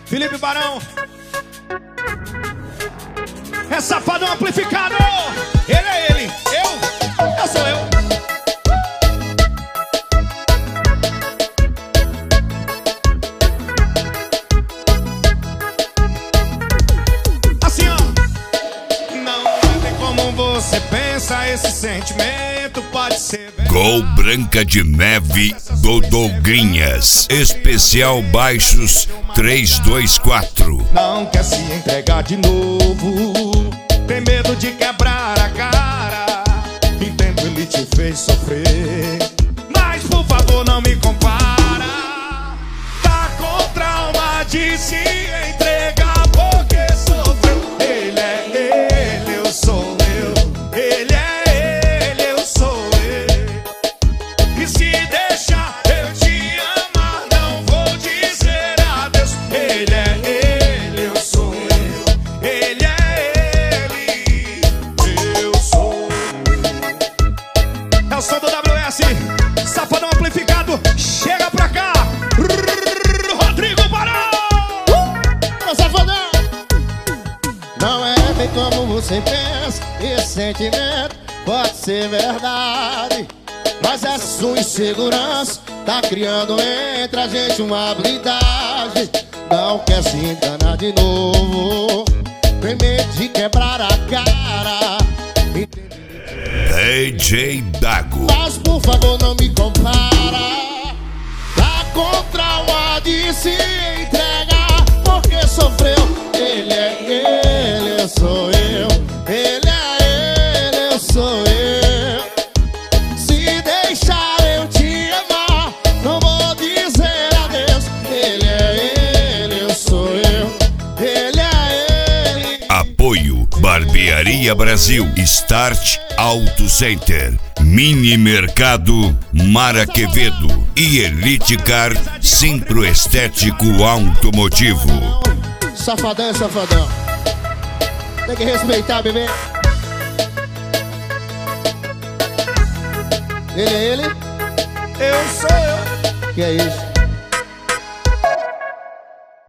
Felipe Barão. É Safadão amplificado. Ele é ele, eu sou eu. Assim, ó. Não é como você pensa, esse sentimento pode ser. Gol Branca de Neve do Dogrinhas. Especial Baixos 324. Não quer se entregar de novo, tem medo de quebrar a cara. Entendo, ele te fez sofrer, mas por favor não me compara. Tá com trauma de se entregar porque sofreu. Ele é ele, eu sou eu. Ele é ele, eu sou eu. E se deixar eu te amar, não vou dizer adeus. Ele é ele, eu sou eu. Ele é ele, eu sou eu. É o som do WS, Safadão amplificado. Chega pra cá, Rodrigo Barão. Safadão. Não é bem como você pensa, esse sentimento pode ser verdade, mas essa sua insegurança tá criando entre a gente uma blindagem. Não quer se enganar de novo, tem medo de quebrar a cara. DJ Dago. Mas por favor não me compara. Tá com trauma de se entregar porque sofreu. Ele é ele, eu sou eu. Ele é ele, eu sou eu. Se deixar eu te amar, não vou dizer adeus. Ele é ele, eu sou eu. Ele é ele. Apoio Barbearia Brasil, Start Auto Center, Mini Mercado Mara Quevedo e Elite Car Centro Estético Automotivo. Safadão é safadão. Tem que respeitar, bebê. Ele é ele? Eu sou eu. Que é isso?